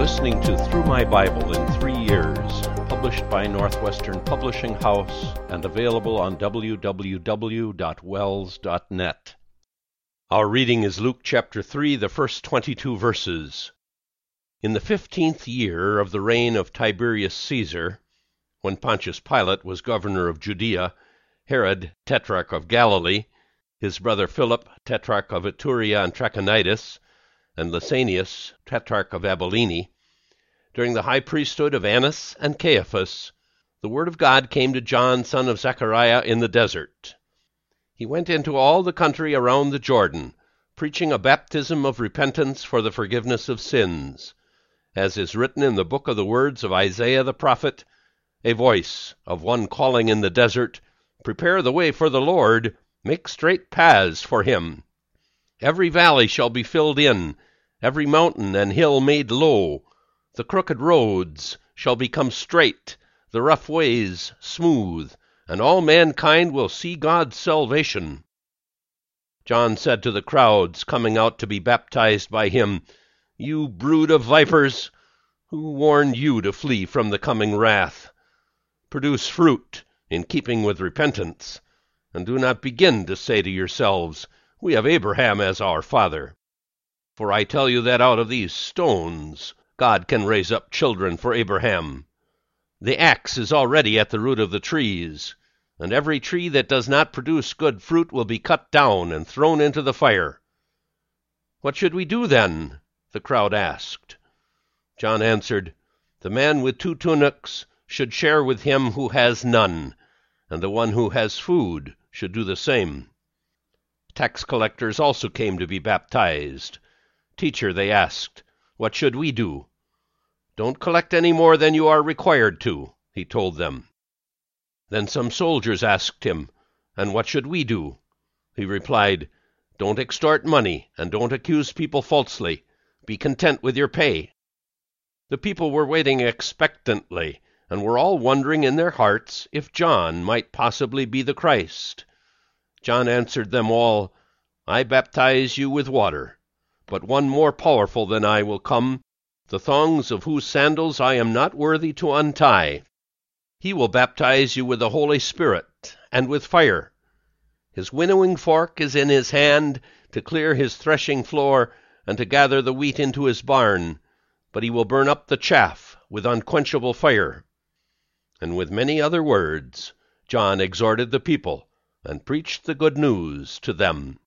listening to Through My Bible in 3 Years, published by Northwestern Publishing House and available on www.wells.net. Our reading is Luke chapter 3, the first 22 verses. In the 15th year of the reign of Tiberius Caesar, when Pontius Pilate was governor of Judea, Herod, tetrarch of Galilee, his brother Philip, tetrarch of Iturea and Trachonitis, and Lysanias, tetrarch of Abilene, during the high priesthood of Annas and Caiaphas, the word of God came to John, son of Zechariah, in the desert. He went into all the country around the Jordan, preaching a baptism of repentance for the forgiveness of sins, as is written in the book of the words of Isaiah the prophet, a voice of one calling in the desert, "Prepare the way for the Lord, make straight paths for him. Every valley shall be filled in, every mountain and hill made low. The crooked roads shall become straight, the rough ways smooth, and all mankind will see God's salvation." John said to the crowds coming out to be baptized by him, "You brood of vipers, who warned you to flee from the coming wrath? Produce fruit in keeping with repentance, and do not begin to say to yourselves, 'We have Abraham as our father.' For I tell you that out of these stones God can raise up children for Abraham. The axe is already at the root of the trees, and every tree that does not produce good fruit will be cut down and thrown into the fire." "What should we do then?" the crowd asked. John answered, "The man with 2 tunics should share with him who has none, and the one who has food should do the same." Tax collectors also came to be baptized. "Teacher," they asked, "what should we do?" "Don't collect any more than you are required to," he told them. Then some soldiers asked him, "And what should we do?" He replied, "Don't extort money, and don't accuse people falsely. Be content with your pay." The people were waiting expectantly, and were all wondering in their hearts if John might possibly be the Christ. John answered them all, "I baptize you with water, but one more powerful than I will come, the thongs of whose sandals I am not worthy to untie. He will baptize you with the Holy Spirit and with fire. His winnowing fork is in his hand to clear his threshing floor and to gather the wheat into his barn, but he will burn up the chaff with unquenchable fire." And with many other words, John exhorted the people and preached the good news to them.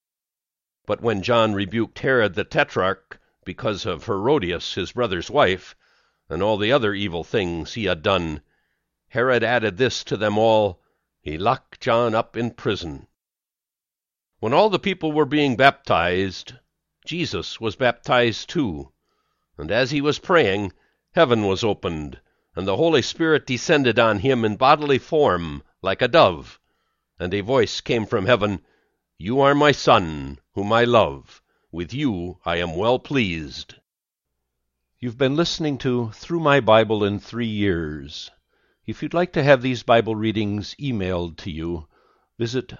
But when John rebuked Herod the tetrarch because of Herodias his brother's wife, and all the other evil things he had done, Herod added this to them all: he locked John up in prison. When all the people were being baptized, Jesus was baptized too. And as he was praying, heaven was opened, and the Holy Spirit descended on him in bodily form like a dove. And a voice came from heaven, "You are my Son, whom I love. With you I am well pleased." You've been listening to Through My Bible in 3 Years. If you'd like to have these Bible readings emailed to you, visit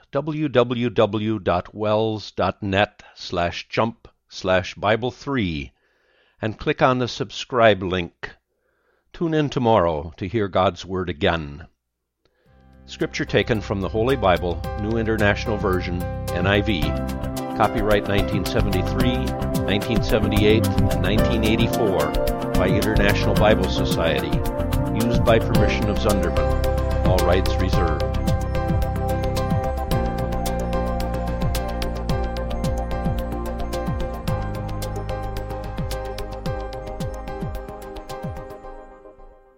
www.wells.net/jump/Bible3 and click on the subscribe link. Tune in tomorrow to hear God's Word again. Scripture taken from the Holy Bible, New International Version, NIV, copyright 1973, 1978, and 1984 by International Bible Society, used by permission of Zunderman. All rights reserved.